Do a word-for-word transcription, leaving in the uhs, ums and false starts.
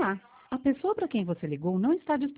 Olá, a pessoa para quem você ligou não está disponível.